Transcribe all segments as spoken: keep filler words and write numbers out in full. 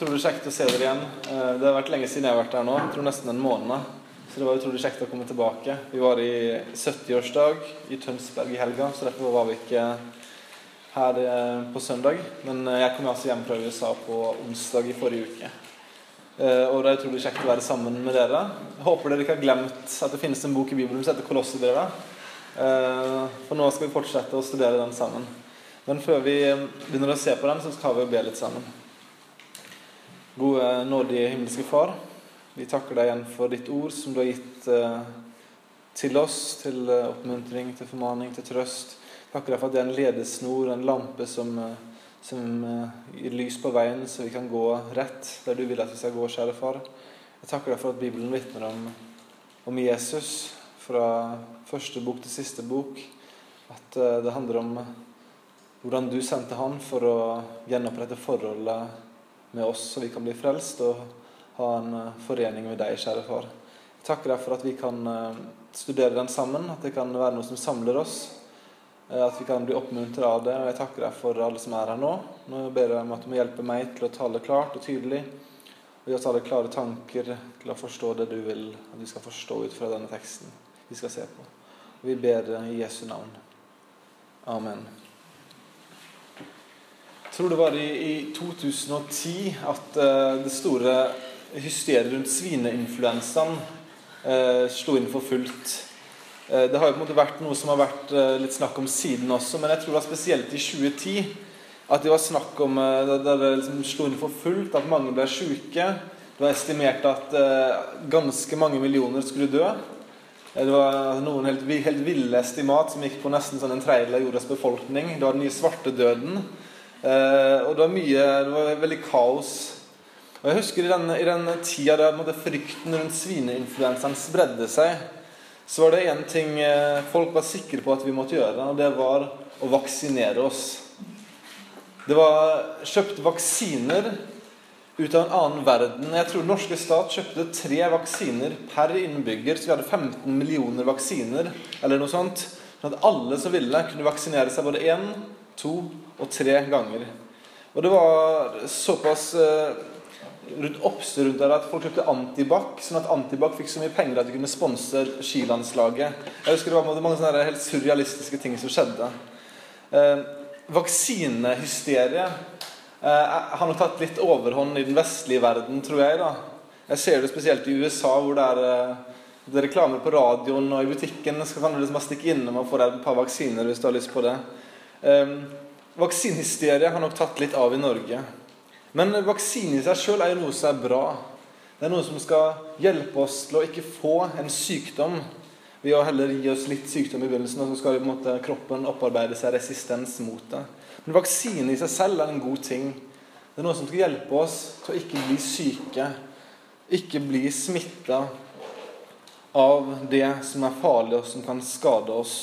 utrolig kjekt å se dere igjen. Det har vært lenge siden jeg har vært her nå. Jeg tror nesten en måned. Så det var utrolig kjekt å komme tilbake. Vi var i sytti-årsdag i Tønsberg i helga, så derfor var vi ikke her på søndag. Men jeg kom altså hjem fra U S A på onsdag i forrige uke. Og det er utrolig kjekt å være sammen med dere. Jeg håper dere ikke har glemt at det finnes en bok i Bibelen som heter Kolossebrevet. For nå skal vi fortsette å studere den sammen. Men før vi begynner å se på den, så skal vi be litt sammen. Gode, nådige himmelske Far, vi takker deg igjen for ditt ord som du har gitt uh, til oss, til uh, oppmuntring, til formaning, til trøst. Takker deg for at det er en ledesnor, en lampe som, uh, som uh, gir lys på veien, så vi kan gå rett der du vil at vi skal gå, kjære Far. Jeg takker deg for at Bibelen vitner om, om Jesus, fra første bok til siste bok, at uh, det handler om hvordan du sendte han for å gjenopprette forholdet med oss, så vi kan bli frelst og ha en forening med deg, kjære Far. Jeg takker deg for at vi kan studere den sammen, at det kan være noe som samler oss, at vi kan bli oppmuntret av det, og jeg takker deg for alle som er her nå. Nå ber jeg om at du må hjelpe meg til å tale klart og tydelig, og gi oss alle klare tanker til å forstå det du vil at vi skal forstå ut fra denne teksten vi skal se på. Og vi ber i Jesu navn. Amen. Jeg tror det var i, i to tusen og ti at uh, det store hysteriet rundt svineinfluensaen uh, slo inn for fullt. Uh, det har jo på en måte vært noe som har vært uh, litt snakk om siden også, men jeg tror det var spesielt i tjue ti at det var snakk om uh, da det liksom slo inn for fullt, at mange ble syke. Det var estimert at uh, ganske mange millioner skulle dø. Det var noen helt, helt ville estimat som gikk på nesten sånn en tredjedel av jordas befolkning. Det var den nye svartedøden. Uh, og det var mye, det var veldig kaos. Og jeg husker i den, i den tida da måtte frykten rundt svineinfluensaen spredde seg, så var det en ting uh, folk var sikre på at vi måtte gjøre, og det var å vaksinere oss. Det var kjøpt vaksiner ut av en annen verden. Jeg tror den norske stat kjøpte tre vaksiner per innbygger, så vi hadde femten millioner vaksiner, eller noe sånt, sånn at alle som ville kunne vaksinere seg både en, to og tre ganger. Og det var såpass uh, rundt oppstyr rundt der at folk kjøpte Antibac, sånn at Antibac fikk så mye penger at de kunne sponse skilandslaget. Jeg husker det var mange sånne helt surrealistiske ting som skjedde. Uh, vaksinehysteriet uh, har nok tatt litt overhånd i den vestlige verden, tror jeg da. Jeg ser det spesielt i U S A, hvor det er, uh, det er reklamer på radioen og i butikken. Så kan du liksom stikke innom og få deg et par vaksiner hvis du har lyst på det. Um, Vaksinhysterie har nok tatt litt av i Norge. Men vaksine i seg selv er jo noe som er bra. Det er noe som skal hjelpe oss til å ikke få en sykdom ved å heller gi oss litt sykdom i begynnelsen, og så skal på en måte kroppen opparbeide seg resistens mot det. Men vaksine i seg selv er en god ting. Det er noe som skal hjelpe oss til å ikke bli syke, ikke bli smittet av det som er farlig og som kan skade oss.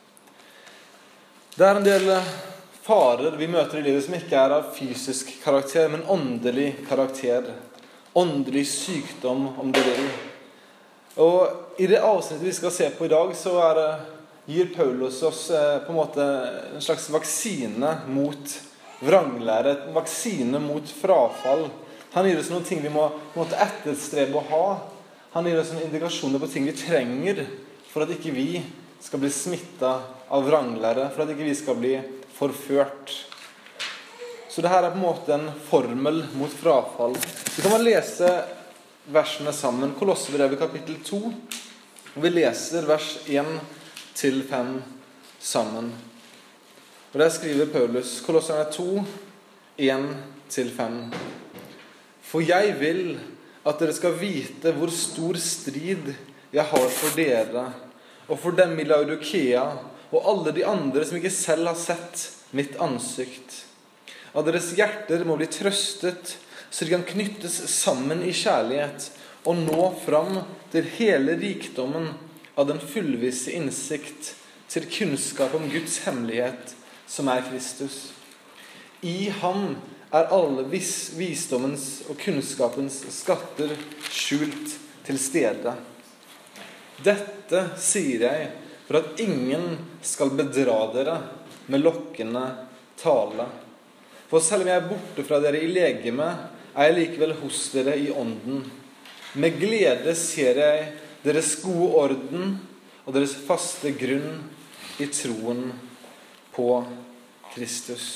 Det er en del farer vi møter i livet som ikke er av fysisk karakter, men åndelig karakter. Åndelig sykdom, om du vil. Og i det avsnittet vi skal se på i dag, så er, gir Paulus oss på en måte en slags vaksine mot vranglære, en vaksine mot frafall. Han gir oss noen ting vi må på en måte etterstrebe å ha. Han gir oss noen indikasjoner på ting vi trenger for at ikke vi skal bli smittet av vranglære, for at ikke vi skal bli forført. Så det her er på en måte en formel mot frafall. Vi kan bare lese versene sammen. Kolossebrevet kapittel to. Og vi leser vers én til fem sammen. Og der skriver Paulus, Kolosserne to, én til fem. For jeg vil at dere skal vite hvor stor strid jeg har for dere, og for dem i Laodikea, og alle de andre som ikke selv har sett mitt ansikt. At deres hjerter må bli trøstet, så de kan knyttes sammen i kjærlighet, og nå fram til hele rikdommen av den fullvisse innsikt, til kunnskap om Guds hemmelighet, som er Kristus. I ham er alle vis visdommens og kunnskapens skatter skjult til stede. Dette sier jeg for at ingen skal bedra dere med lokkende tale. For selv om jeg er borte fra dere i legeme, er jeg likevel hos dere i ånden. Med glede ser jeg deres gode orden og deres faste grunn i troen på Kristus.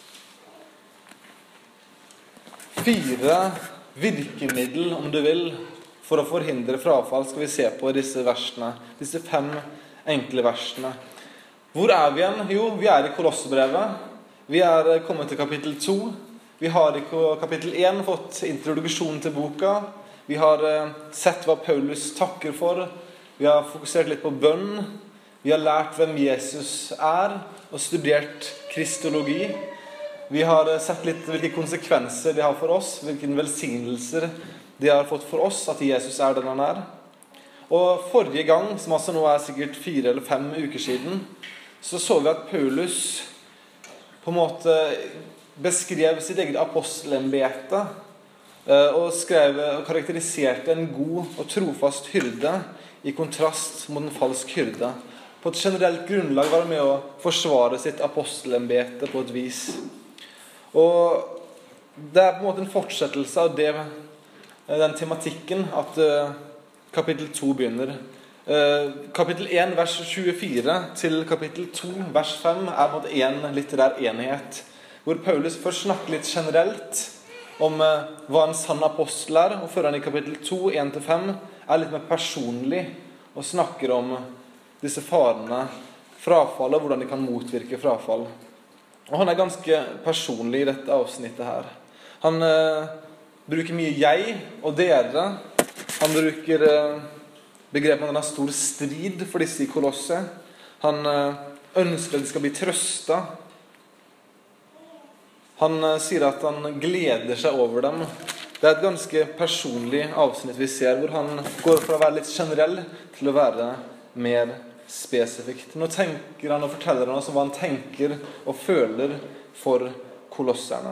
Fire virkemiddel, om du vil, for å forhindre frafall skal vi se på i disse versene, disse fem enkle versene. Hvor er vi igjen? Jo, vi er i Kolossebrevet. Vi er kommet til kapittel to. Vi har i kapittel én fått introduksjon til boka. Vi har sett hva Paulus takker for. Vi har fokusert litt på bønn. Vi har lært hvem Jesus er, og studert kristologi. Vi har sett litt hvilke konsekvenser det har for oss, hvilke velsignelser det har fått for oss, at Jesus er den han er. Og forrige gang, som altså nå er sikkert fire eller fem uker siden, så så vi at Paulus på en måte beskrev sitt eget apostelembete og skrev og karakteriserte en god og trofast hyrde i kontrast mot en falsk hyrde. På et generelt grunnlag var han med å forsvare sitt apostelembete på et vis. Og det er på en måte en fortsettelse av det, den tematikken at uh, kapittel to begynner. Uh, kapittel én, vers tjuefire til kapittel to, vers fem er på en måte en litterær enighet, hvor Paulus først snakker litt generelt om uh, hva en sann apostel er, og før han i kapittel to, én til fem, er litt mer personlig og snakker om disse farene, frafall og hvordan de kan motvirke frafall. Og han er ganske personlig i dette avsnittet her. Han eh, bruker mye jeg og dere. Han bruker eh, begrepet at han har stor strid for disse i Kolosset. Han eh, ønsker at de skal bli trøstet. Han eh, sier at han gleder seg over dem. Det er et ganske personlig avsnitt vi ser, hvor han går fra å være litt generell til å være mer spesifikt. Nå tenker han og forteller han oss hva han tenker og føler for kolosserne.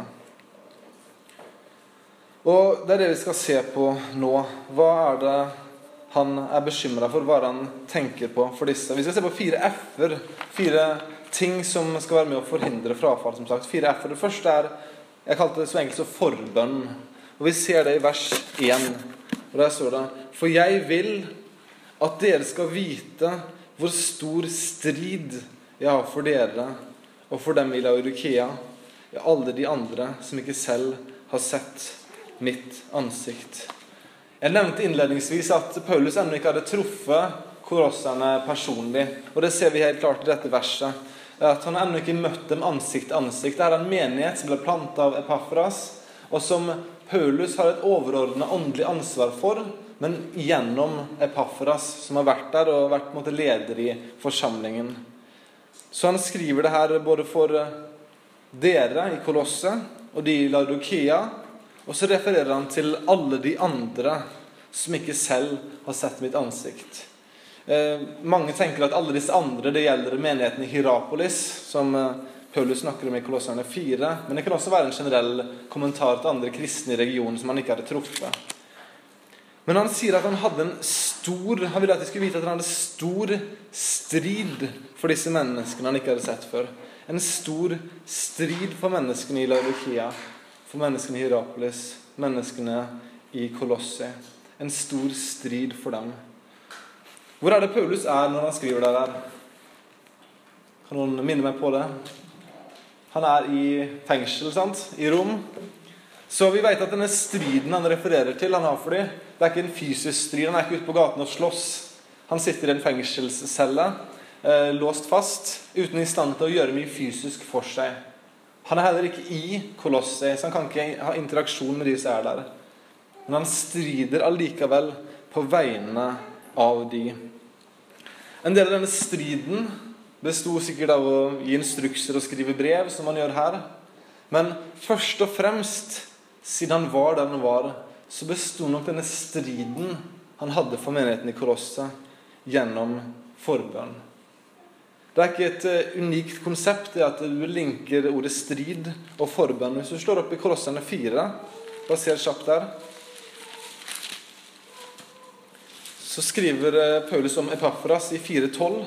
Og det er det vi skal se på nå. Hva er det han er bekymret for? Hva er det han tenker på for disse? Vi skal se på fire F-er. Fire ting som skal være med å forhindre frafall, som sagt. Fire F-er. Det første er, jeg kalte det så enkelt som forbønn. Og vi ser det i vers én. Og der står det: For jeg vil at dere skal vite hvor stor strid jeg har for dere og for dem i Laodikea, og alle de andre som ikke selv har sett mitt ansikt. Jeg nevnte innledningsvis at Paulus ennå ikke hadde truffet kolosserne personlig, og det ser vi helt klart i dette verset, at han ennå ikke møtte dem ansikt til ansikt. Det er en menighet som ble plantet av Epafras, og som Paulus har et overordnet åndelig ansvar for, men gjennom Epafras, som har vært der og vært på en måte leder i forsamlingen. Så han skriver det her både for dere i Kolosset og de i Laodikea, og så refererer han til alle de andre som ikke selv har sett mitt ansikt. Eh, mange tenker at alle disse andre, det gjelder menigheten i Hierapolis, som eh, Paulus snakker om i Kolosserne fire, men det kan også være en generell kommentar til andre kristne i regionen som han ikke hadde truffet. Men han sier at han hadde en stor, han ville at de skulle vite at han hadde stor strid for disse menneskene han ikke hadde sett før. En stor strid for menneskene i Laodikea, for menneskene i Hierapolis, menneskene i Kolosset. En stor strid for dem. Hvor er det Paulus er når han skriver det der? Kan noen minne meg på det? Han er i fengsel, sant? I Rom. Så vi vet at denne striden han refererer til, han har for dem, det er ikke en fysisk strid, han er ikke ute på gaten og slåss. Han sitter i en fengselscelle, eh, låst fast, uten i stand til å gjøre mye fysisk for seg. Han er heller ikke i Kolosset, så han kan ikke ha interaksjon med de som er der. Men han strider allikevel på vegne av de. En del av denne striden bestod sikkert av å gi instrukser og skrive brev, som han gjør her. Men først og fremst, siden han var der han var, så bestod nok denne striden han hadde for menigheten i Kolosset gjennom forbønn. Det er ikke et unikt konsept det at du linker ordet strid og forbønn. Hvis du slår opp i Kolosserne fire, bare ser kjapt der, så skriver Paulus om Epafras i fire tolv.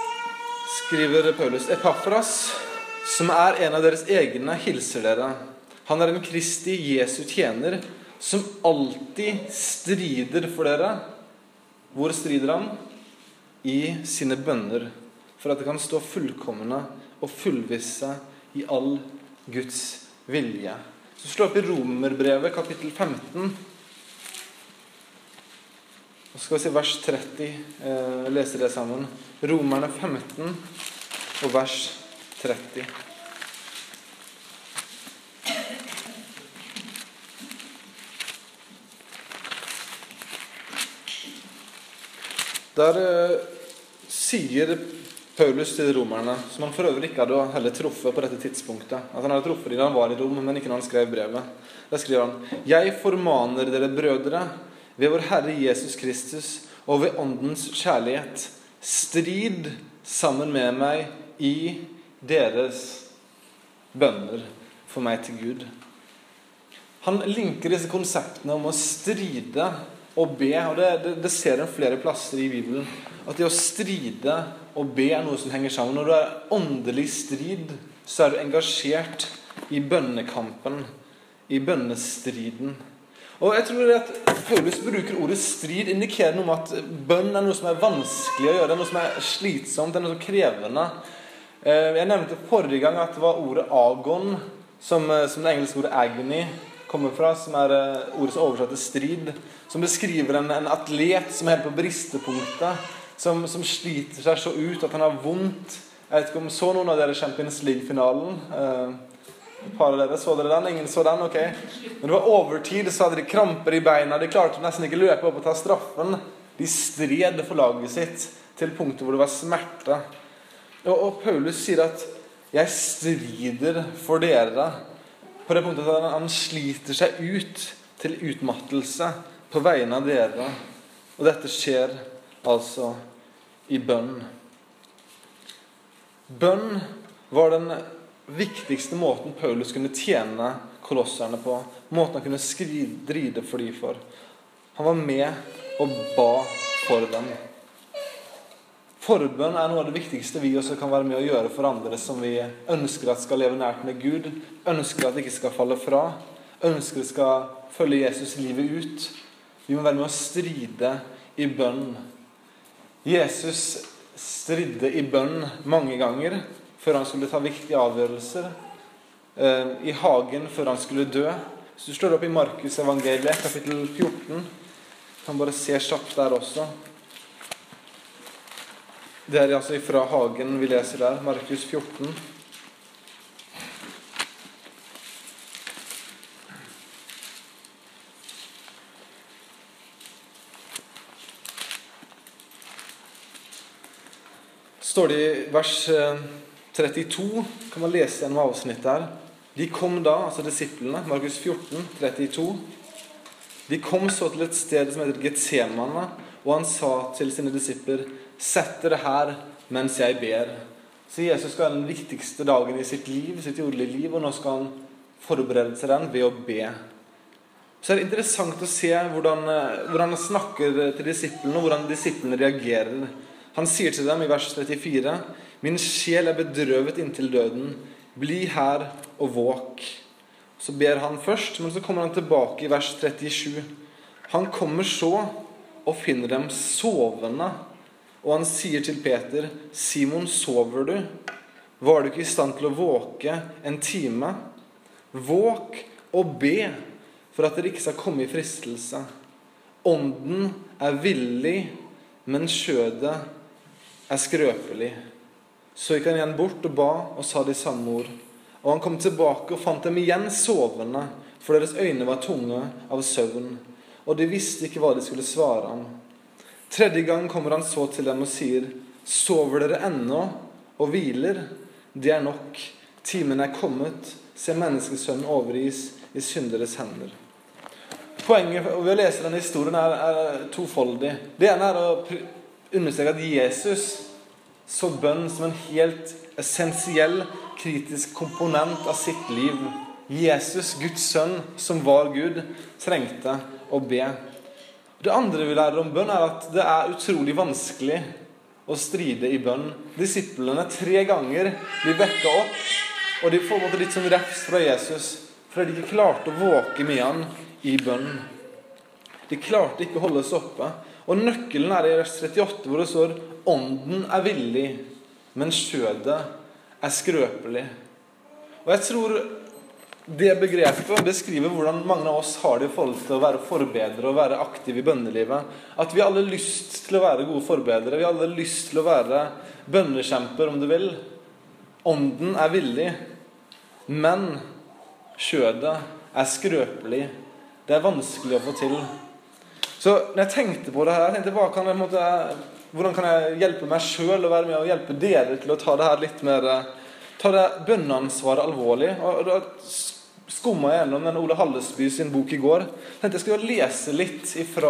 Skriver Paulus: Epafras, som er en av deres egne, hilser dere. Han er en Kristi Jesu tjener som alltid strider for dere. Hvor strider han? I sine bønner, for at det kan stå fullkomne og fullvisse i all Guds vilje. Så slå opp i Romerbrevet, kapittel femten. Og skal vi se vers tretti, eh, leser det sammen. Romerne femten og vers tretti. Der eh, sier Paulus til romerne, som han for øvrig ikke hadde heller truffet på dette tidspunktet. At han hadde truffet dem da han var i Rom, men ikke når han skrev brevet. Der skriver han: «Jeg formaner dere, brødre, ved vår Herre Jesus Kristus og ved åndens kjærlighet, strid sammen med meg i deres bønner for meg til Gud.» Han linker disse konseptene om å stride og be, og det, det, det ser en flere plasser i Bibelen, at det å stride og be er noe som henger sammen. Når du er åndelig strid, så er du engasjert i bønnekampen, i bønnestriden. Og jeg tror at Paulus bruker ordet strid, indikerer noe om at bønn er noe som er vanskelig å gjøre, det er noe som er slitsomt, det er noe som er krevende. Jeg nevnte forrige gang at det var ordet agon, som, som det engelske ordet agony kommer fra, som er ordet som oversatt til strid, som beskriver en, en atlet som er helt på bristepunktet, som, som sliter seg så ut at han har vondt. Jeg vet ikke om så noen av dere Champions League-finalen. Et par av dere, så dere den? Ingen så den? Ok. Men det var overtid, så hadde de kramper i beina, de klarte nesten ikke løpe opp og ta straffen. De stred for laget sitt til punktet hvor det var smerte. Og, og Paulus sier at «Jeg strider for dere», på det punktet at han sliter seg ut til utmattelse på vegne av dere. Og dette skjer altså i bønn. Bønn var den viktigste måten Paulus kunne tjene kolosserne på. Måten han kunne stride for dem for. Han var med og ba for dem. Forbønn er noe av det viktigste vi også kan være med å gjøre for andre som vi ønsker at skal leve nært med Gud, ønsker at det ikke skal falle fra, ønsker at skal følge Jesus livet ut. Vi må være med å stride i bønn. Jesus stridde i bønn mange ganger før han skulle ta viktige avgjørelser, i hagen før han skulle dø. Så du slår opp i Markus evangeliet, kapittel fjorten. Du kan bare se kjapt der også. Det er altså fra hagen vi leser der, Markus fjorten. Står det i vers trettito, kan man lese gjennom avsnittet her. De kom da, altså disiplene, Markus fjorten, trettito. De kom så til et sted som heter Getsemane, og han sa til sine disipler: «Sett dere her mens jeg ber.» Så Jesus skal ha den viktigste dagen i sitt liv, sitt jordelige liv, og nå skal han forberede seg den ved å be. Så er det interessant å se hvordan, hvordan han snakker til disiplene, og hvordan disiplene reagerer. Han sier til dem i vers trettifire: «Min sjel er bedrøvet inntil døden. Bli her og våk.» Så ber han først, men så kommer han tilbake i vers trettisju. Han kommer så og finner dem sovende. Og han sier til Peter: «Simon, sover du? Var du ikke i stand til å våke en time? Våk og be, for at dere ikke skal komme i fristelse. Ånden er villig, men skjødet er skrøpelig.» Så gikk han igjen bort og ba og sa de samme ord. Og han kom tilbake og fant dem igjen sovende, for deres øyne var tunge av søvn, og de visste ikke hva de skulle svare ham. Tredje gang kommer han så til dem og sier: «Sover dere ennå og hviler? Det er nok. Timen er kommet. Se, menneskesønnen overgis i synderes hender.» Poenget ved å lese denne historien er, er tofoldig. Det ene er å understreke at Jesus så bønn som en helt essensiell, kritisk komponent av sitt liv. Jesus, Guds sønn, som var Gud, trengte å be. Det andre vi lærer om bønn er at det er utrolig vanskelig å stride i bønn. Disiplene tre ganger blir vekket opp, og de får måtte litt sånn refs fra Jesus fordi de ikke klarte å våke med han i bønn. De klarte ikke å holde seg oppe. Og nøkkelen er i vers trettiåtte, hvor det står: ånden er villig, men skjødet er skrøpelig. Og jeg tror det begrepet beskriver hvordan mange av oss har det i forhold til å være forbedere og være aktive i bønnelivet. At vi alle har lyst til å være gode forbedere. Vi har alle lyst til å være bønnekjemper, om du vil. Ånden er villig, men skjødet er skrøpelig. Det er vanskelig å få til. Så når jeg tenkte på det her, jeg tenkte, hva kan jeg, måtte, hvordan kan jeg hjelpe meg selv og være med og hjelpe dere til å ta det her litt mer, ta det bønneansvaret alvorlig. Og da skummet jeg gjennom den Ole Hallesby sin bok i går. Jeg tenkte jeg skulle lese litt ifra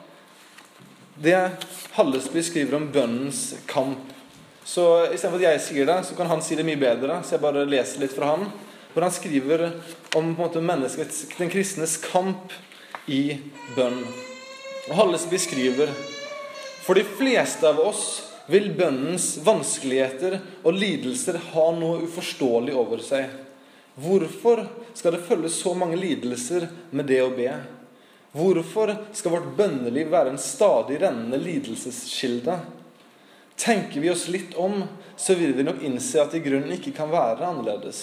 det Hallesby skriver om bønnens kamp. Så i stedet for at jeg sier det, så kan han si det mye bedre, så jeg bare leser litt fra han. Hvor han skriver om på en måte, menneskets, den kristnes kamp i bønn. Og Hallesby skriver: for de fleste av oss vil bønnens vanskeligheter og lidelser ha noe uforståelig over seg. Hvorfor skal det følge så mange lidelser med det å be? Hvorfor skal vårt bønneliv være en stadig rennende lidelseskilde? Tenker vi oss litt om, så vil vi nok innse at i grunnen ikke kan være annerledes.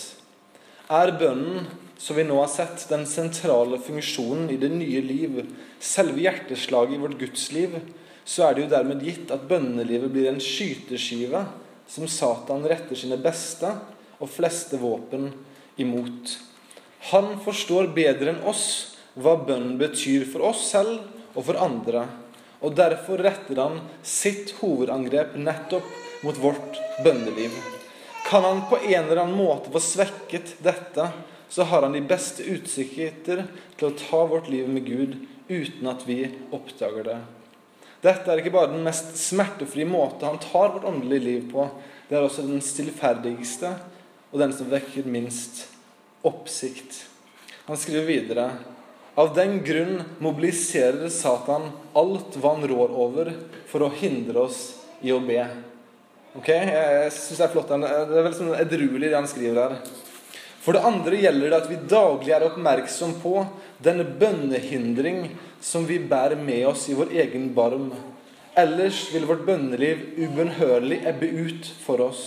Er bønnen, som vi nå har sett, den sentrale funksjonen i det nye liv, selve hjerteslaget i vårt gudsliv, så er det jo dermed gitt at bønnelivet blir en skyteskive som Satan retter sine beste og fleste våpen imot. Han forstår bedre enn oss hva bønnen betyr for oss selv og for andre, og derfor retter han sitt hovedangrep nettopp mot vårt bønneliv. Kan han på en eller annen måte få svekket dette, så har han de beste utsikter til å ta vårt liv med Gud uten at vi oppdager det. Dette er ikke bare den mest smertefrie måte han tar vårt åndelige liv på, det er også den stillferdigste og den som vekker minst oppsikt. Han skriver videre: av den grunn mobiliserer Satan alt hva han rår over for å hindre oss i å be. Ok, jeg synes det er flott. Det er veldig sånn edruelig det han skriver her. For det andre gjelder det at vi daglig er oppmerksom på denne bønnehindring som vi bærer med oss i vår egen barm. Ellers vil vårt bønneliv ubønnhørlig ebbe ut for oss.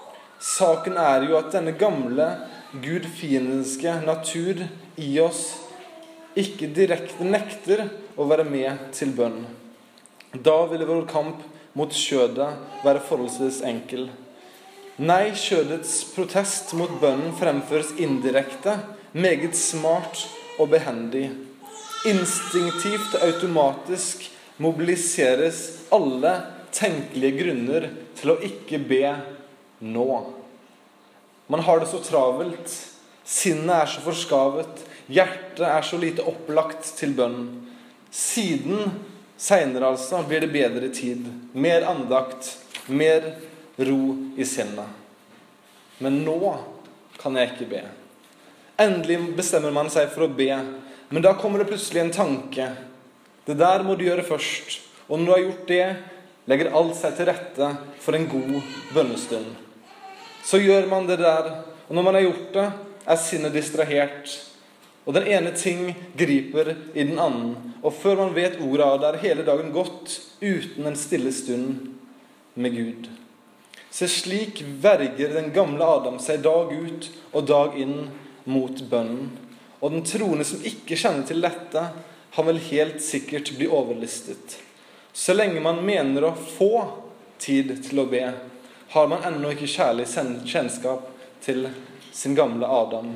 Saken er jo at denne gamle, gudfiendeske natur i oss ikke direkte nekter å være med til bønn. Da ville vår kamp mot skjødet være forholdsvis enkel. Nei, skjødets protest mot bønnen fremføres indirekte, meget smart og behendig. Instinktivt og automatisk mobiliseres alle tenkelige grunner til å ikke be nå. Man har det så travelt, sinnet er så forskavet, hjertet er så lite opplagt til bønn. Siden, senere altså, blir det bedre tid, mer andakt, mer ro i sinnet. Men nå kan jeg ikke be. Endelig bestemmer man seg for å be, men da kommer det plutselig en tanke. Det der må du gjøre først, og når du har gjort det, legger alt seg til rette for en god bønnestund. Så gjør man det der, og når man har gjort det, er sinnet distrahert, og den ene ting griper i den annen, og før man vet ordet av det, er hele dagen gått uten en stille stund med Gud. Så slik verger den gamle Adam seg dag ut og dag inn mot bønnen. Og den troende som ikke kjenner til dette, han vil helt sikkert bli overlistet. Så lenge man mener å få tid til å be, har man ennå ikke kjærlig kjennskap til sin gamle Adam.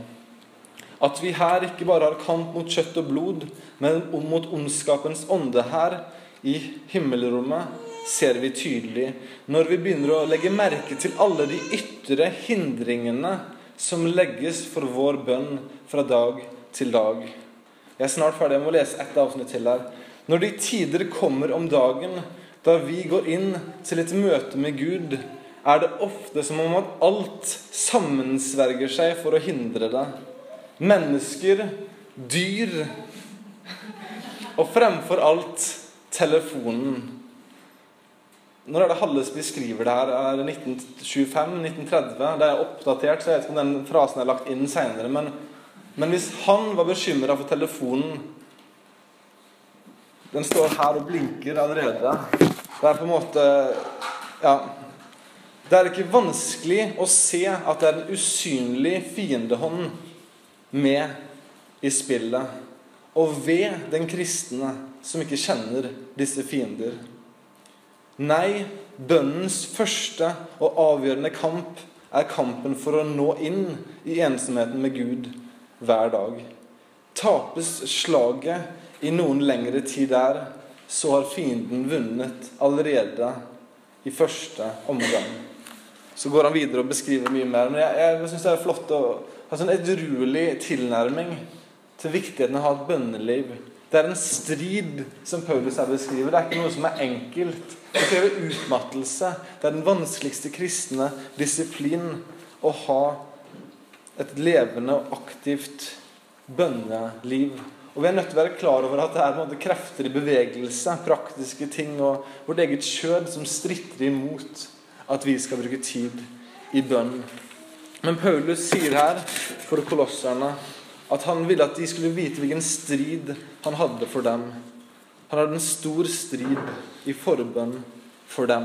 At vi her ikke bare har kamp mot kjøtt og blod, men mot ondskapens ånde her i himmelrommet, ser vi tydelig når vi begynner å legge merke til alle de ytre hindringene som legges for vår bønn fra dag til dag. Jeg er snart ferdig, jeg må lese ett avsnitt til her. Når de tider kommer om dagen, da vi går inn til et møte med Gud, er det ofte som om at alt sammensverger seg for å hindre det. Mennesker, dyr, og fremfor alt telefonen. Når er det Hallesby skriver det her? Er det nitten tjuefem, nitten tretti? Det er oppdatert, så jeg vet ikke om den frasen er lagt inn senere, men Men hvis han var bekymret for telefonen, den står her og blinker allerede, det er på en måte, ja, det er ikke vanskelig å se at det er en usynlig fiendehånd med i spillet, og ved den kristne som ikke kjenner disse fiender. Nei, bønnens første og avgjørende kamp er kampen for å nå inn i ensomheten med Gud hver dag. Tapes slaget i noen lengre tid der, så har fienden vunnet allerede i første omgang. Så går han videre og beskriver mye mer. Men jeg, jeg synes det er flott å ha sånn edruelig tilnærming til viktigheten av å ha et bønneliv. Det er en strid som Paulus her beskriver. Det er ikke noe som er enkelt. Det krever utmattelse. Det er den vanskeligste kristne disiplin å ha et levende og aktivt bønneliv. Og vi er nødt til å være klar over at det er på en måte krefter i bevegelse, praktiske ting og vårt eget kjød som stritter imot at vi skal bruke tid i bønn. Men Paulus sier her for kolosserne at han ville at de skulle vite hvilken strid han hadde for dem. Han hadde en stor strid i forbønn for dem.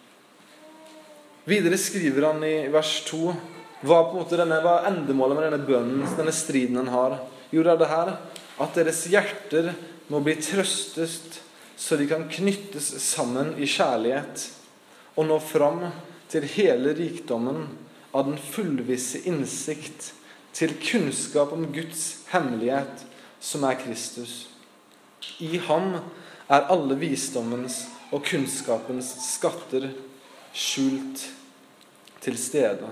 Videre skriver han i vers to hva på en måte denne, hva er endemålet med denne bønnen, denne striden han har. Jo, det er det her at deres hjerter må bli trøstet så de kan knyttes sammen i kjærlighet og nå fram til hele rikdommen av den fullvisse innsikt til kunnskap om Guds hemmelighet som er Kristus. I ham er alle visdommens og kunnskapens skatter skjult til stede.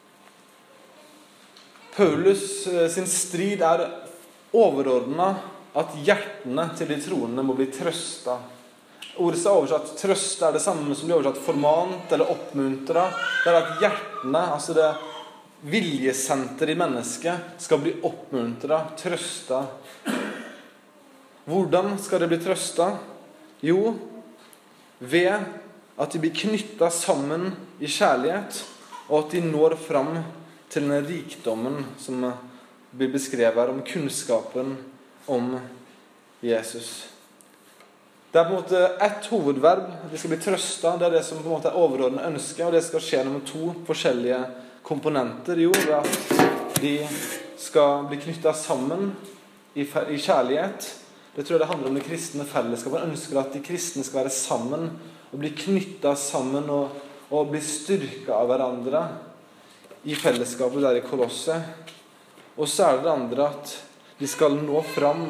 Paulus sin strid er overordnet at hjertene til de troende må bli trøstet. Ordet som er oversatt trøst er det samme som blir oversatt formant eller oppmuntret. Det er at hjertene, altså det viljesenter i mennesket, skal bli oppmuntret, trøstet. Hvordan skal det bli trøstet? Jo, ved at de blir knyttet sammen i kjærlighet, og at de når fram til den rikdommen som blir beskrevet her om kunnskapen om Jesus. Det er på en måte ett hovedverb. De skal bli trøstet. Det er det som på en måte er overordnet ønske, og det skal skje gjennom to forskjellige komponenter. Jo, det er at de skal bli knyttet sammen i kjærlighet. Det tror jeg det handler om det kristne fellesskapet. Man ønsker at de kristne skal være sammen og bli knyttet sammen og, og bli styrket av hverandre i fellesskapet der i Kolosset. Og så er det det andre at de skal nå fram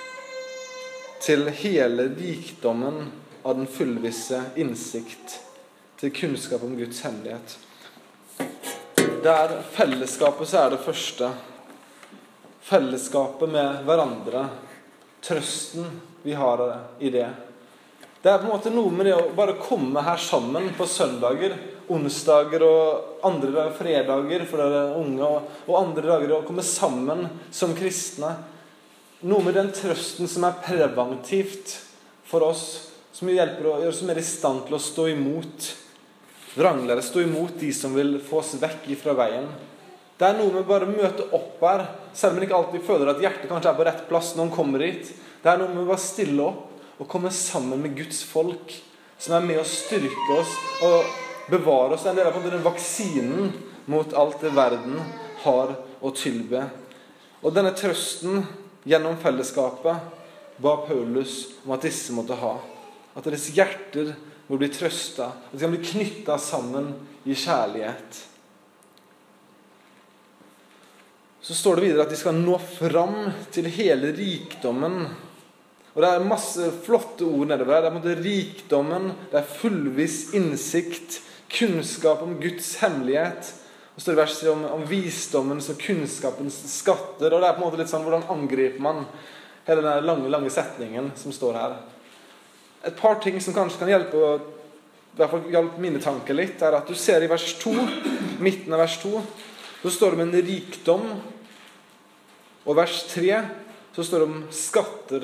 til hele rikdommen av den fullvisse innsikt, til kunnskap om Guds hemmelighet. Det er fellesskapet så er det første. Fellesskapet med hverandre. Trøsten vi har i det. Det er på en måte noe med det å bare komme her sammen på søndager, onsdager og andre dager, fredager for dere unge, og, og andre dager å komme sammen som kristne. Noe med den trøsten som er preventivt for oss, som hjelper å gjøre oss mer i stand til å stå imot vranglere, stå imot de som vil få oss vekk fra veien. Det er noe med bare å møte opp her, selv om man ikke alltid føler at hjertet kanskje er på rett plass når man kommer hit. Det er noe med å bare stille opp og komme sammen med Guds folk, som er med å styrke oss og bevare oss. Det er en del av den vaksinen mot alt det verden har å tilbe. Og denne trøsten gjennom fellesskapet ba Paulus om at disse måtte ha. At deres hjerter må bli trøstet. At de kan bli knyttet sammen i kjærlighet. Så står det videre at de skal nå fram til hele rikdommen. Og det er masse flotte ord nedover. Det er på en måte rikdommen, det er fullviss innsikt, kunnskap om Guds hemmelighet. Og så står det vers om, om visdommens og kunnskapens skatter. Og det er på en måte litt sånn, hvordan angriper man hele den lange, lange setningen som står her. Et par ting som kanskje kan hjelpe, i hvert fall hjelpe mine tanker litt, er at du ser i vers to, midten av vers to, så står det om en rikdom. Og vers tre, så står det om skatter.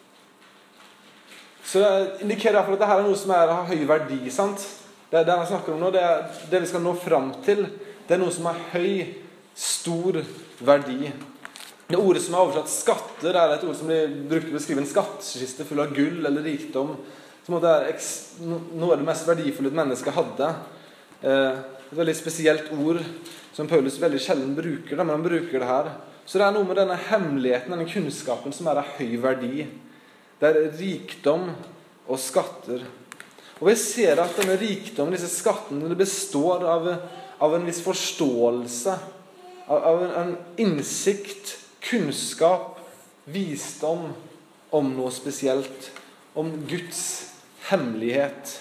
Så det indikerer for at dette er noe som er, har høy verdi, sant? Det er det han snakker om nå, det er det vi skal nå fram til. Det er noe som har høy, stor verdi. Det ordet som er oversatt skatter er et ord som blir brukt til å beskrive en skattkiste full av gull eller rikdom, som det er noe av det mest verdifulle et menneske hadde. Et veldig spesielt ord som Paulus veldig sjelden bruker, men han bruker det her. Så det er noe med denne hemmeligheten, denne kunnskapen som er av høy verdi. Det er rikdom og skatter. Og vi ser at denne rikdommen, disse skattene, det består av, av en viss forståelse, av, av en, en innsikt, kunnskap, visdom om noe spesielt, om Guds hemmelighet.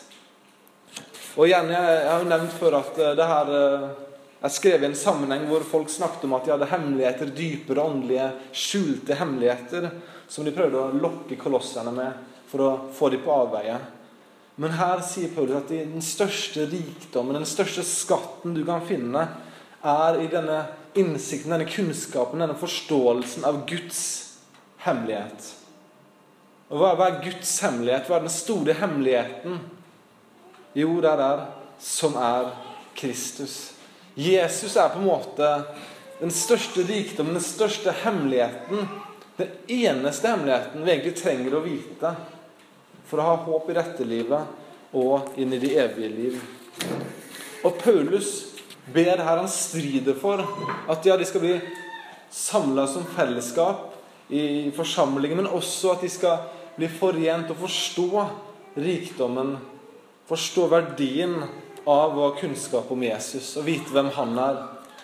Og igjen, jeg, jeg har jo nevnt før at det her er skrevet i en sammenheng hvor folk snakket om at de hadde hemmeligheter, dypere åndelige, skjulte hemmeligheter, som de prøvde å lokke kolosserne med for å få dem på avveie. Men her sier Paulus at den største rikdommen, den største skatten du kan finne, er i denne innsikten, denne kunnskapen, denne forståelsen av Guds hemmelighet. Og hva er Guds hemmelighet? Hva er den store hemmeligheten? Jo, det er der som er Kristus. Jesus er på en måte den største rikdommen, den største hemmeligheten, den eneste hemmeligheten vi egentlig trenger å vite for å ha håp i dette livet og inn i det evige liv. Og Paulus ber her, han strider for at ja, de skal bli samlet som fellesskap i forsamlingen, men også at de skal bli forent og forstå rikdommen, forstå verdien av å ha kunnskap om Jesus og vite hvem han er,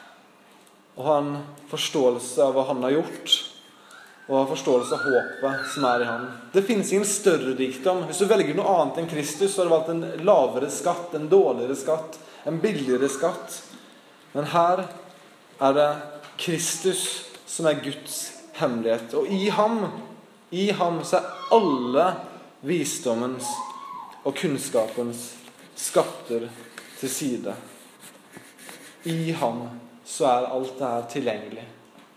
og ha en forståelse av hva han har gjort, og ha forståelse av håpet som er i han. Det finnes ingen større rikdom. Hvis du velger noe annet enn Kristus, så har du valgt en lavere skatt, en dårligere skatt, en billigere skatt. Men her er det Kristus som er Guds hemmelighet. Og i ham, i ham så er alle visdommens og kunnskapens skatter til side. I ham så er alt det her tilgjengelig.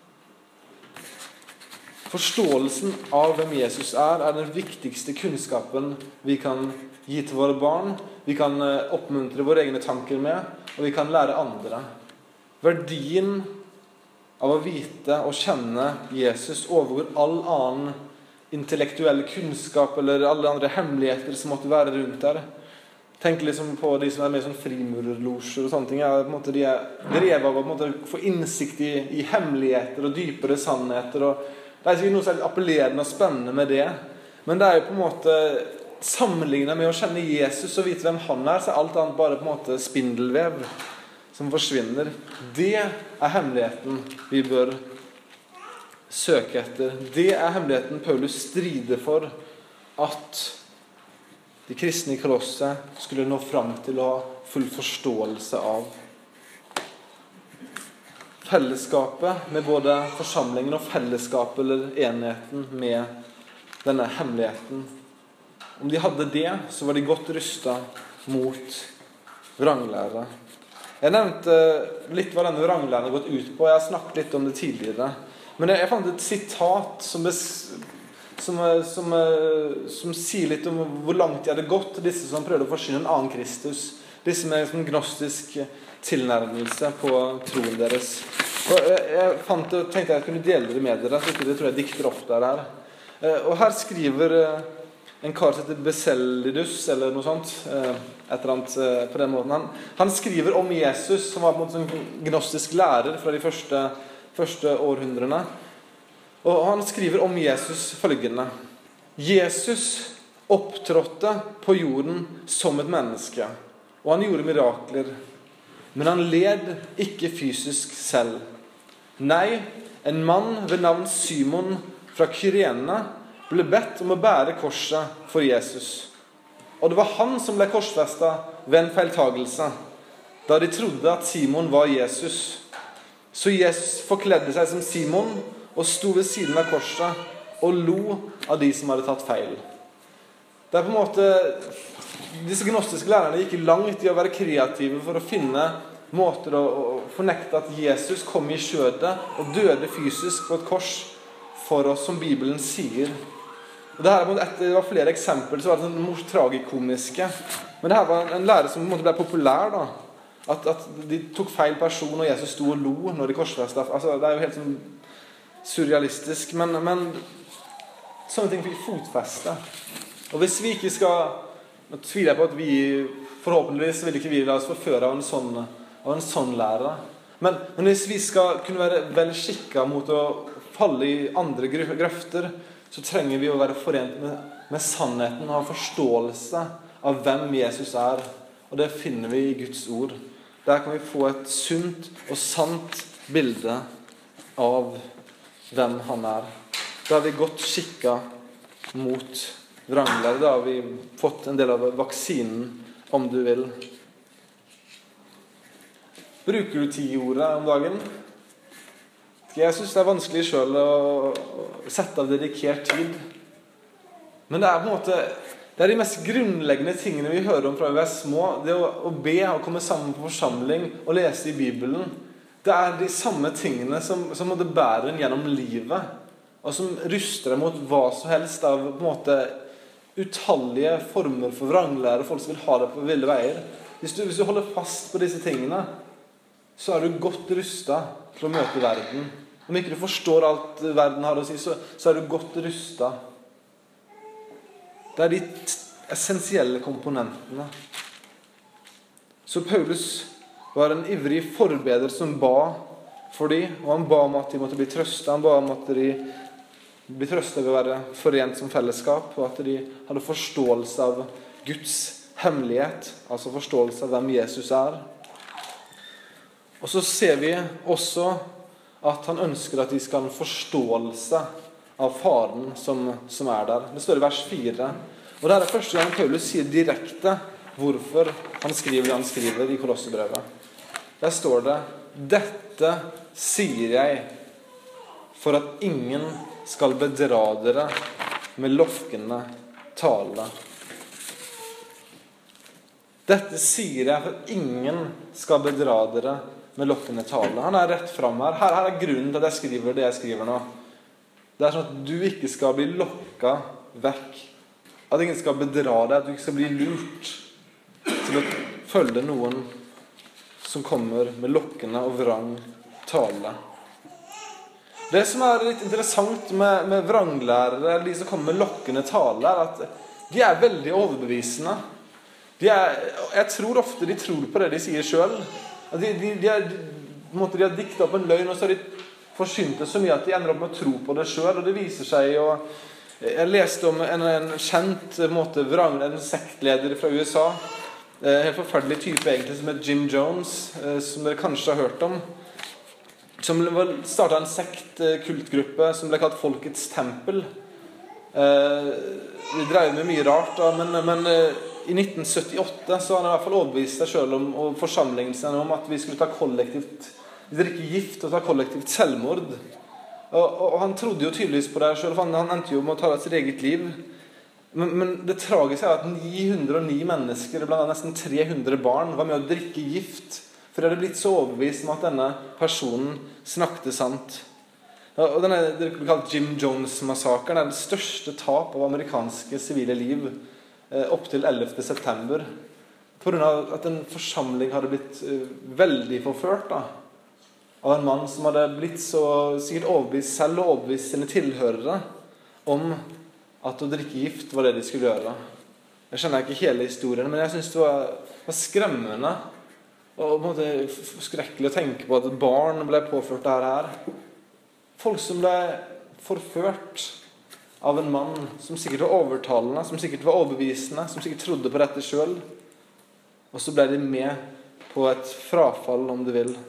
Forståelsen av hvem Jesus er, er den viktigste kunnskapen vi kan gi til våre barn. Vi kan oppmuntre våre egne tanker med, og vi kan lære andre. Verdien av å vite og kjenne Jesus overgår all annen intellektuell kunnskap eller alle andre hemmeligheter som måtte være rundt der. Tenk liksom på de som er med i sånn frimurerlosjer og sånne ting. Ja, på en måte de er drevet av å på en måte få innsikt i, i hemmeligheter og dypere sannheter. Og det er ikke noe særlig appellerende og spennende med det. Men det er jo på en måte sammenlignet med å kjenne Jesus og vite hvem han er, så er alt annet bare på en måte spindelvev som forsvinner. Det er hemmeligheten vi bør søke etter. Det er hemmeligheten Paulus strider for at de kristne i Kolosset skulle nå fram til å ha full forståelse av. Fellesskapet med både forsamlingen og fellesskapet eller enheten med denne hemmeligheten. Om de hadde det, så var de godt rustet mot vranglære. Jeg nevnte litt hva denne vranglæren har gått ut på. Jeg har snakket litt om det tidligere. Men jeg fant et sitat som, som, som, som sier litt om hvor langt de hadde gått, disse som prøvde å forsyne en annen Kristus. Disse med en gnostisk tilnærmelse på troen deres. Og jeg fant og tenkte jeg kunne dele det med dere, så det tror jeg dikter opp der her. Og her skriver en kar som heter Beselidus, eller noe sånt, et eller annet på den måten. Han, han skriver om Jesus, som var på en måte en gnostisk lærer fra de første, første århundrene. Og han skriver om Jesus følgende: Jesus opptrådte på jorden som et menneske, og han gjorde mirakler. Men han led ikke fysisk selv. Nei, en mann ved navn Simon fra Kyrene ble bedt om å bære korset for Jesus. Og det var han som ble korsfestet ved en feiltagelse, da de trodde at Simon var Jesus. Så Jesus forkledde seg som Simon og sto ved siden av korset og lo av de som hadde tatt feil. Det er på en måte, disse gnostiske lærerne gikk langt i å være kreative for å finne måter å fornekte at Jesus kom i skjødet og døde fysisk på et kors for oss, som Bibelen sier. Og det, her, det var flere eksempler, så var det sånn tragikomiske. Men det her var en lære som på en måte ble populær da. At, at de tok feil person, og Jesus sto og lo når de korsfestet. Altså, det er jo helt sånn surrealistisk, men, men sånne ting fikk fotfeste. Og hvis vi ikke skal, nå tviler jeg på at vi, forhåpentligvis vil ikke vi la oss forføre av en sånn, av en sånn lære. Men, men hvis vi skal kunne være vel skikket mot å falle i andre grøfter, så trenger vi å være forent med, med sannheten og ha forståelse av hvem Jesus er. Og det finner vi i Guds ord. Der kan vi få et sunt og sant bilde av hvem han er. Da har vi godt skikket mot vranglære. Da har vi fått en del av vaksinen, om du vil. Bruker du ti-ordet om dagen? Jeg synes det er vanskelig selv å sette av dedikert tid. Men det er på en måte, det er de mest grunnleggende tingene vi hører om fra vi er små. Det å, å be og komme sammen på forsamling og lese i Bibelen. Det er de samme tingene som, som måtte bære en gjennom livet. Og som ruster deg mot hva som helst av på en måte utallige former for vranglære. Folk som vil ha det på ville veier. Hvis du, hvis du holder fast på disse tingene, så er du godt rustet til å møte verden. Om ikke du forstår alt verden har å si, så, så er du godt rustet. Det er de essensielle komponentene. Så Paulus var en ivrig forbeder som ba for dem, og han ba om at de måtte bli trøstet. Han ba om at de ble trøstet ved å være forent som fellesskap, og at de hadde forståelse av Guds hemmelighet, altså forståelse av hvem Jesus er. Og så ser vi også at han ønsker at de skal ha en forståelse av faren som, som er der. Det står i vers fire. Og det er første gang Paulus sier direkte hvorfor han skriver det han skriver i Kolossebrevet. Der står det: «Dette sier jeg for at ingen skal bedra dere med lokkende tale.» Dette sier jeg for at ingen skal bedra dere med lokkende tale. Han er rett frem her. Her, her er grunnen til at jeg skriver det jeg skriver nå. Det er sånn at du ikke skal bli lokket vekk. At ingen skal bedra deg, at du ikke skal bli lurt til å følge noen som kommer med lokkende og vrang tale. Det som er litt interessant med, med vranglærere, de som kommer med lokkende tale, er at de er veldig overbevisende. De er, jeg tror ofte de tror på det de sier selv. De, de, de, er, de, de har diktet opp en løgn, og så har de forsynt det så mye at de ender opp med å tro på det selv. Og det viser seg jo... Jeg leste om en, en kjent måte, vrang, en sektleder fra U S A. En helt forferdelig type egentlig, som heter Jim Jones, som dere kanskje har hørt om. Som startet en sekt-kultgruppe som ble kalt Folkets Tempel. De drev med mye rart, da, men... men i nitten syttiåtte så har han i hvert fall overbevist seg selv om, og forsamlingen sin om at vi skulle ta kollektivt, drikke gift og ta kollektivt selvmord. Og, og, og han trodde jo tydeligvis på det selv, for han, han endte jo med å ta sitt eget liv. Men, men det tragiske er at ni hundre og ni mennesker, blant annet nesten tre hundre barn, var med å drikke gift, for de hadde blitt så overbevist om at denne personen snakket sant. Og denne, det blir kalt Jim Jones-massakren, er det største tap av amerikanske sivile liv opp til ellevte september, på grunn av at en forsamling hadde blitt uh, veldig forført da, av en mann som hadde blitt så sikkert overbevist selv og overbevist sine tilhørere om at å drikke gift var det de skulle gjøre. Jeg skjønner ikke hele historien, men jeg synes det var, var skremmende og på en måte skrekkelig å tenke på at barn ble påført det her. Folk som ble forført av en mann som sikkert var overtalende, som sikkert var overbevisende, som sikkert trodde på dette selv. Og så ble de med på et frafall, om du vil.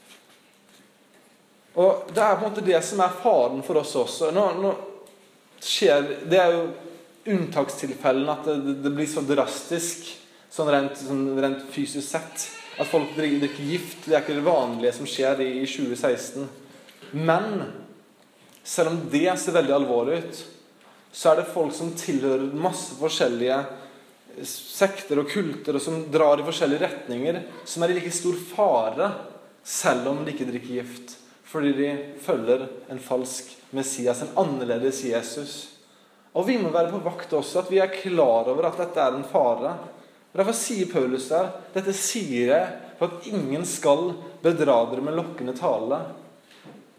Og det er på en måte det som er faren for oss også. Nå, nå skjer, det er jo unntakstilfellen at det, det blir så drastisk, sånn rent, sånn rent fysisk sett, at folk drikker gift. Det er ikke det vanlige som skjer i, i tjue seksten. Men selv om det ser veldig alvorlig ut, så er det folk som tilhører masse forskjellige sekter og kulter, og som drar i forskjellige retninger, som er i like stor fare, selv om de ikke drikker gift, fordi de følger en falsk Messias, en annerledes Jesus. Og vi må være på vakt også, at vi er klar over at dette er en fare. Og derfor sier Paulus der, dette sier jeg for at ingen skal bedra dere med lokkende tale.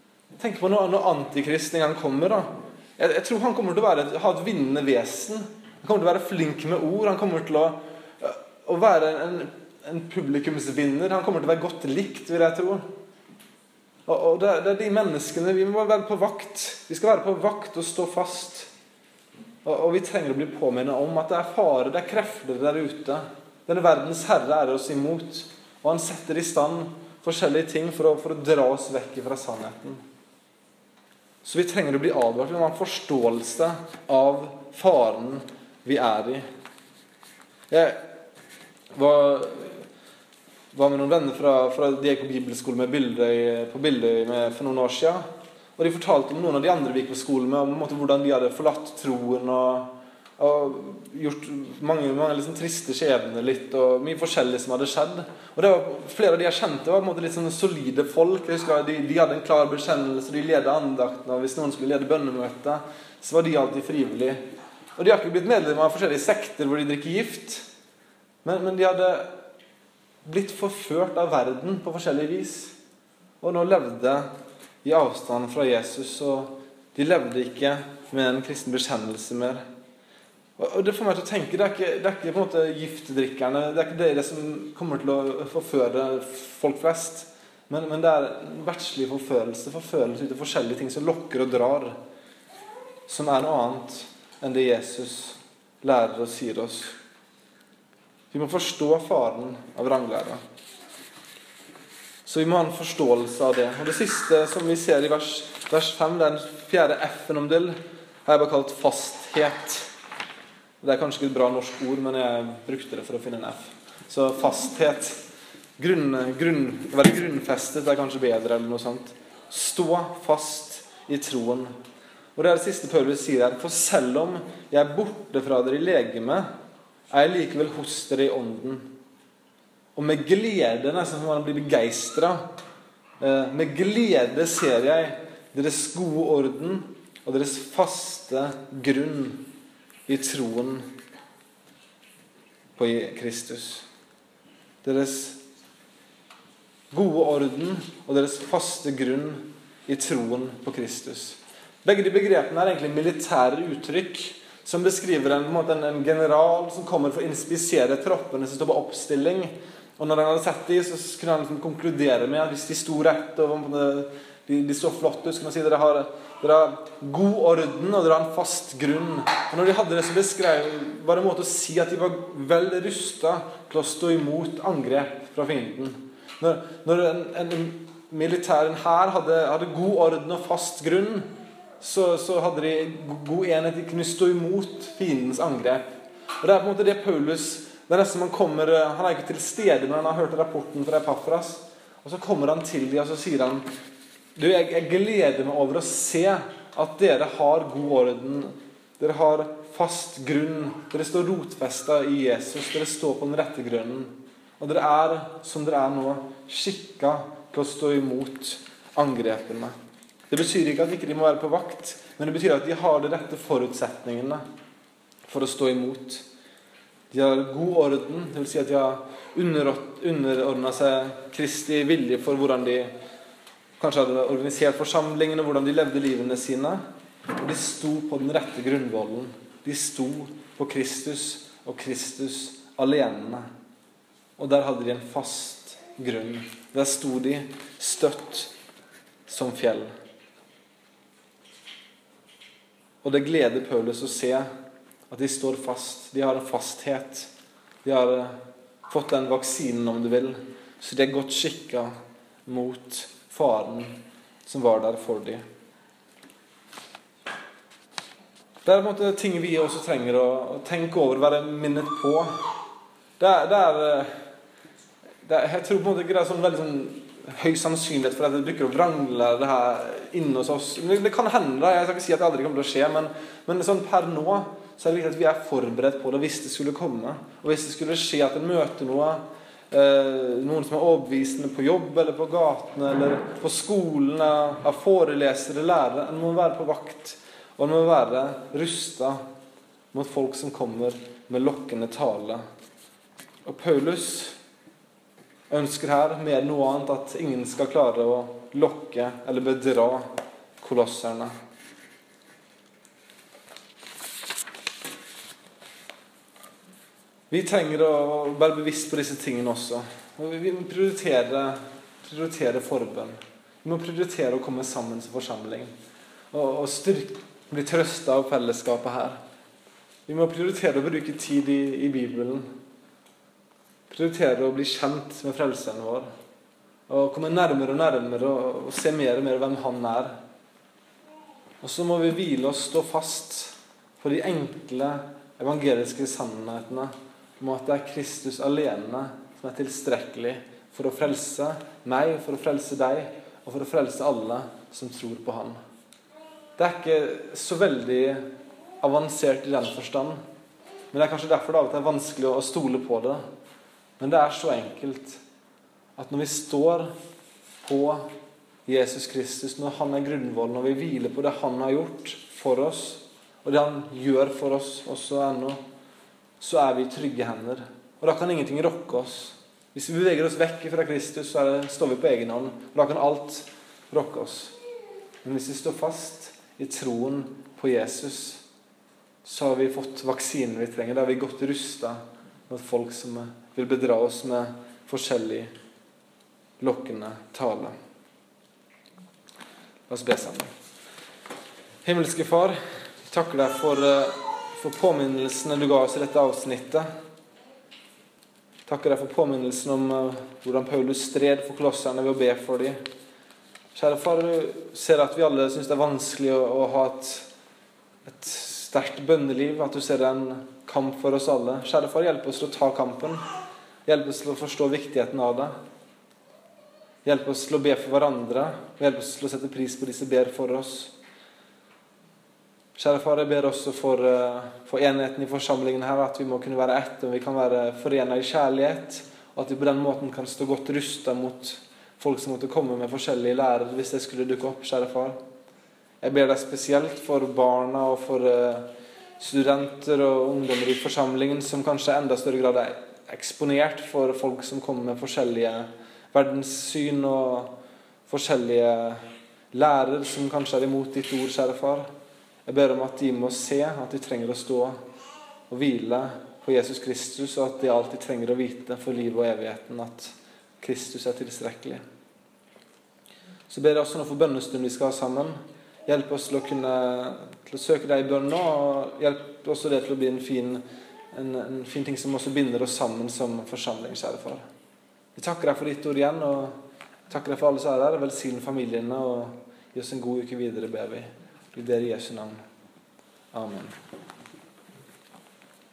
tenk på når, når antikrist en gang kommer da. Jeg, jeg tror han kommer til å være, ha et vinnende vesen. Han kommer til å være flink med ord. Han kommer til å, å være en, en publikumsvinner. Han kommer til å være godt likt, vil jeg tro. Og, og det, det er de menneskene, vi må være på vakt. Vi skal være på vakt og stå fast. Og, og vi trenger å bli påminnet om at det er fare, det er krefter der ute. Denne verdens herre er oss imot. Og han setter i stand forskjellige ting for å, for å dra oss vekk fra sannheten. Så vi trenger å bli advart. Vi må ha en forståelse av faren vi er i. Jeg var, var med noen venner fra, fra Dieko Bibelskole med bilder i, på bilder med, for noen år siden. Og de fortalte om noen av de andre vi gikk på skolen med, om måte, hvordan de hadde forlatt troen og, og gjort mange, mange liksom, triste skjebner litt, og mye forskjellig som hadde skjedd. Og det var, flere av de jeg kjente var på en måte litt sånne solide folk. Jeg husker de, de hadde en klar bekjennelse, de ledet andakten, og hvis noen skulle lede bønnemøtet, så var de alltid frivillige. Og de har ikke blitt medlemmer av forskjellige sekter hvor de drikker gift, men, men de hadde blitt forført av verden på forskjellige vis, og nå levde i avstand fra Jesus, og de levde ikke med en kristen bekjennelse mer. Og det får meg til å tenke, det er ikke, det er ikke på en måte giftdrikkerne, det er ikke det, det som kommer til å forføre folk flest, men, men det er verdslig forførelse, forførelse ut av forskjellige ting som lokker og drar, som er noe annet enn det Jesus lærer og sier oss. Vi må forstå faren av vranglære. Så vi må ha en forståelse av det. Og det siste som vi ser i vers, vers fem, det er den fjerde F-en om del, har jeg bare kalt fasthet. Det er kanskje ikke et bra norsk ord, men jeg brukte det for å finne en F. Så fasthet. Grunn, grunn, å være grunnfestet er kanskje bedre eller noe sånt. Stå fast i troen. Og det er det siste Paulus sier her. For selv om jeg er borte fra dere i legeme, er jeg likevel hos dere i ånden. Og med glede, nesten som man blir begeistret, med glede ser jeg deres gode orden og deres faste grunn i troen på Kristus. Deres gode orden og deres faste grunn i troen på Kristus. Begge de begrepene er egentlig militære uttrykk som beskriver en, på en, måte, en, en general som kommer for å inspisere troppene som står på oppstilling. Og når han hadde sett dem, så kunne han liksom konkludere med at hvis de sto rett og de, de så flott ut, så kunne han si at dere har, dere har god orden og dere har en fast grunn. Og når de hadde det, så beskrev var det en måte å si at de var vel rustet til å stå imot angrep fra fienden. Når, når en, en militær her hadde, hadde god orden og fast grunn, så, så hadde de god enhet, de kunne stå imot fiendens angrep. Og det er på en måte det Paulus, det er nesten man kommer, han er ikke til stede, men han har hørt rapporten fra Epaphras, og så kommer han til dem, og så sier han, du, jeg, jeg gleder meg over å se at dere har god orden, dere har fast grunn, dere står rotfestet i Jesus, dere står på den rette grunnen, og dere er, som dere er nå, skikket til å stå imot angrepene. Det betyr ikke at ikke de må være på vakt, men det betyr at de har de rette forutsetningene for å stå imot. De har god orden, det vil si at de har underordnet seg Kristi vilje for hvordan de kanskje hadde organisert forsamlingen og hvordan de levde livene sine. Og de sto på den rette grunnvollen. De sto på Kristus og Kristus alene. Og der hadde de en fast grunn. Der sto de støtt som fjell. Og det gleder Paulus å se at de står fast. De har en fasthet. De har fått den vaksinen, om du vil. Så de er godt skikket mot faren som var der for dem. Det er på en måte ting vi også trenger å tenke over, være minnet på. Det er, det er, det er jeg tror på en måte ikke det er sånn veldig sånn høy sannsynlighet for at det bruker å vrangle det her inne hos oss. Det kan hende, jeg skal ikke si at det aldri kommer til å skje, men, men sånn per nå så er det viktig at vi er forberedt på det hvis det skulle komme. Og hvis det skulle skje at en møter noe, eh, noen som er overbevisende på jobb eller på gatene eller på skolen, av forelesere, lærere, en må være på vakt, og en må være rustet mot folk som kommer med lokkende tale. Og Paulus ønsker her mer noe annet at ingen skal klare å lokke eller bedra kolosserne. Vi trenger å være bevisst på disse tingene også. Og vi må prioritere, prioritere forbønn. Vi må prioritere å komme sammen som forsamling. Og, og styrke, bli trøstet av fellesskapet her. Vi må prioritere å bruke tid i, i Bibelen. Prioritere å bli kjent med frelseren vår. Og komme nærmere og nærmere og, og se mer og mer hvem han er. Og så må vi hvile og stå fast på de enkle evangeliske sannhetene om at det er Kristus alene som er tilstrekkelig for å frelse meg, for å frelse deg, og for å frelse alle som tror på han. Det er ikke så veldig avansert i den forstand, men det er kanskje derfor det av og til er vanskelig å stole på det. Men det er så enkelt at når vi står på Jesus Kristus, når han er grunnvollen, når vi hviler på det han har gjort for oss, og det han gjør for oss også ennå, så er vi i trygge hender. Og da kan ingenting rokke oss. Hvis vi beveger oss vekk fra Kristus, så er det, står vi på egen hånd. Og da kan alt rokke oss. Men hvis vi står fast i troen på Jesus, så har vi fått vaksinen vi trenger. Da har vi godt rustet mot folk som vil bedra oss med forskjellig lokkende tale. La oss be sammen. Himmelske Far, jeg takker deg for, for påminnelsene du ga oss i dette avsnittet. Jeg takker deg for påminnelsen om uh, hvordan Paulus stred for kolosserne ved å be for dem. Kjære Far, du ser at vi alle synes det er vanskelig å, å ha et, et sterkt bønneliv, at du ser det en kamp for oss alle. Kjære Far, hjelp oss til å ta kampen. Hjelp oss til å forstå viktigheten av det. Hjelp oss til å be for hverandre. Hjelp oss til å sette pris på de som ber for oss. Kjære Far, jeg ber også for, for enheten i forsamlingen her, at vi må kunne være ett, og vi kan være forenet i kjærlighet, og at vi på den måten kan stå godt rustet mot folk som måtte komme med forskjellige lærer, hvis det skulle dukke opp, kjære Far. Jeg ber deg spesielt for barna og for studenter og ungdommer i forsamlingen, som kanskje i enda større grad er eksponert for folk som kommer med forskjellige verdenssyn og forskjellige lærer som kanskje er imot ditt ord, kjære Far. Jeg ber om at de må se at de trenger å stå og hvile på Jesus Kristus, og at de alltid trenger å vite for livet og evigheten at Kristus er tilstrekkelig. Så ber jeg også nå for bønnestund vi skal ha sammen. Hjelp oss til å kunne til å søke deg i bønn nå, og hjelp også det til å bli en fin, en, en fin ting som også binder oss sammen som forsamling, kjære Far. Vi takker deg for ditt ord igjen, og takker deg for alle som er der. Velsign familiene, og gi oss en god uke videre, ber vi. Vi ber i Jesu navn. Amen.